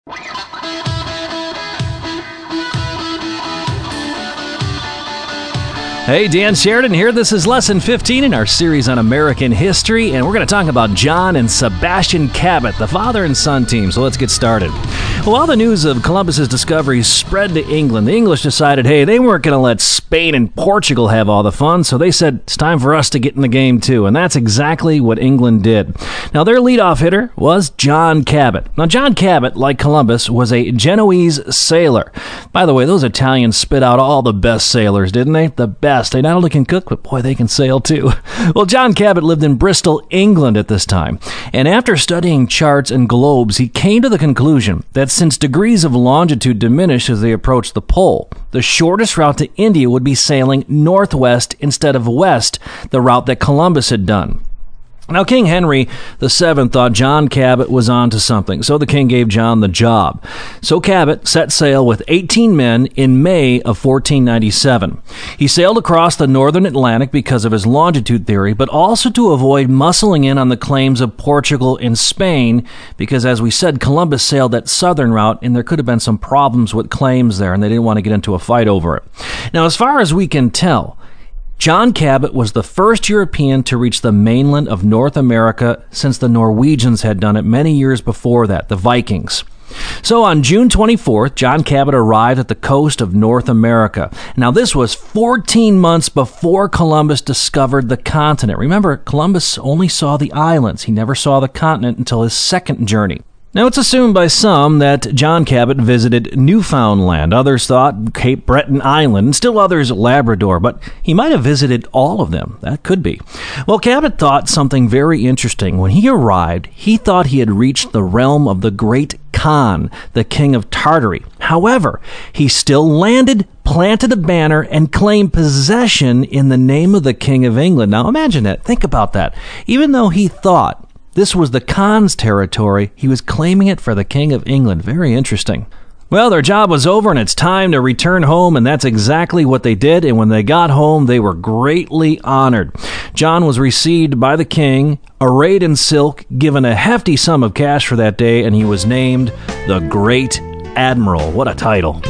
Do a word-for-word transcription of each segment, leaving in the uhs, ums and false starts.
Hey, Dan Sheridan here. This is Lesson fifteen in our series on American history, and we're going to talk about John and Sebastian Cabot, the father and son team. So let's get started. Well, while the news of Columbus's discovery spread to England, the English decided, hey, they weren't going to let Spain and Portugal have all the fun, so they said, it's time for us to get in the game too, and that's exactly what England did. Now, their leadoff hitter was John Cabot. Now, John Cabot, like Columbus, was a Genoese sailor. By the way, those Italians spit out all the best sailors, didn't they? The best. They not only can cook, but boy, they can sail too. Well, John Cabot lived in Bristol, England at this time, and after studying charts and globes, he came to the conclusion that since degrees of longitude diminish as they approach the pole, the shortest route to India would be sailing northwest instead of west, the route that Columbus had done. Now, King Henry the Seventh thought John Cabot was on to something, so the king gave John the job. So Cabot set sail with eighteen men in May of fourteen ninety-seven. He sailed across the northern Atlantic because of his longitude theory, but also to avoid muscling in on the claims of Portugal and Spain, because, as we said, Columbus sailed that southern route, and there could have been some problems with claims there, and they didn't want to get into a fight over it. Now, as far as we can tell, John Cabot was the first European to reach the mainland of North America since the Norwegians had done it many years before that, the Vikings. So on June twenty-fourth, John Cabot arrived at the coast of North America. Now, this was fourteen months before Columbus discovered the continent. Remember, Columbus only saw the islands. He never saw the continent until his second journey. Now, it's assumed by some that John Cabot visited Newfoundland. Others thought Cape Breton Island, and still others Labrador, but he might have visited all of them. That could be. Well, Cabot thought something very interesting. When he arrived, he thought he had reached the realm of the Great Khan, the king of Tartary. However, he still landed, planted a banner, and claimed possession in the name of the King of England. Now, imagine that. Think about that. Even though he thought this was the Khan's territory, he was claiming it for the King of England. Very interesting. Well, their job was over, and it's time to return home, and that's exactly what they did, and when they got home, they were greatly honored. John was received by the king, arrayed in silk, given a hefty sum of cash for that day, and he was named the Great Admiral. What a title.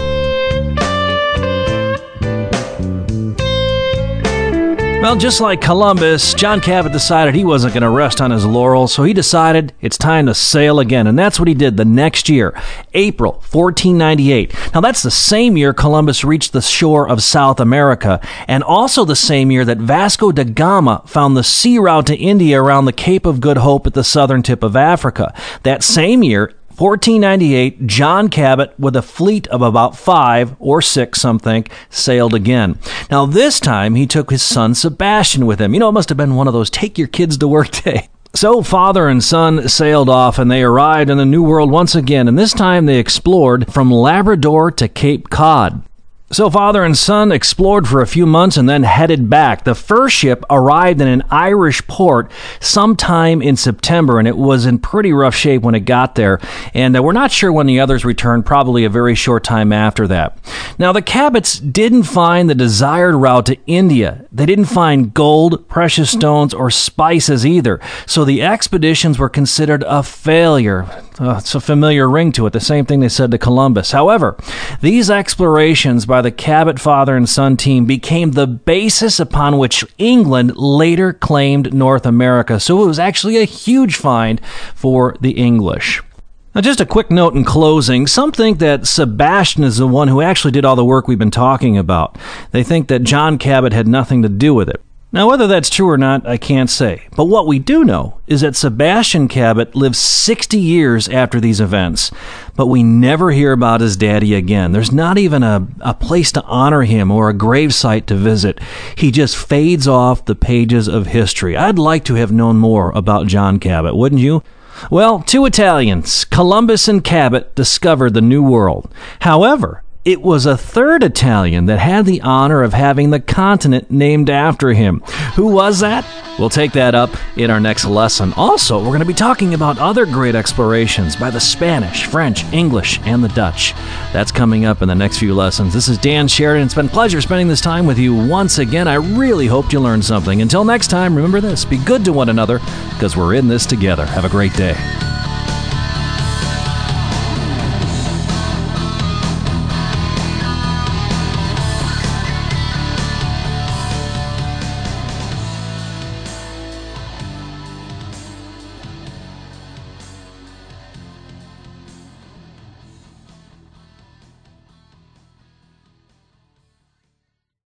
Well, just like Columbus, John Cabot decided he wasn't going to rest on his laurels, so he decided it's time to sail again, and that's what he did the next year, April fourteen ninety-eight. Now, that's the same year Columbus reached the shore of South America, and also the same year that Vasco da Gama found the sea route to India around the Cape of Good Hope at the southern tip of Africa. That same year, fourteen ninety-eight, John Cabot, with a fleet of about five or six, some think, sailed again. Now, this time, he took his son Sebastian with him. You know, it must have been one of those take your kids to work day. So father and son sailed off, and they arrived in the New World once again, and this time they explored from Labrador to Cape Cod. So father and son explored for a few months and then headed back. The first ship arrived in an Irish port sometime in September, and it was in pretty rough shape when it got there. And uh, we're not sure when the others returned, probably a very short time after that. Now, the Cabots didn't find the desired route to India. They didn't find gold, precious stones, or spices either. So the expeditions were considered a failure. Uh, it's a familiar ring to it, the same thing they said to Columbus. However, these explorations by the Cabot father and son team became the basis upon which England later claimed North America. So it was actually a huge find for the English. Now, just a quick note in closing. Some think that Sebastian is the one who actually did all the work we've been talking about. They think that John Cabot had nothing to do with it. Now, whether that's true or not, I can't say. But what we do know is that Sebastian Cabot lived sixty years after these events, but we never hear about his daddy again. There's not even a, a place to honor him or a gravesite to visit. He just fades off the pages of history. I'd like to have known more about John Cabot, wouldn't you? Well, two Italians, Columbus and Cabot, discovered the New World. However, it was a third Italian that had the honor of having the continent named after him. Who was that? We'll take that up in our next lesson. Also, we're going to be talking about other great explorations by the Spanish, French, English, and the Dutch. That's coming up in the next few lessons. This is Dan Sheridan. It's been a pleasure spending this time with you once again. I really hope you learned something. Until next time, remember this. Be good to one another because we're in this together. Have a great day.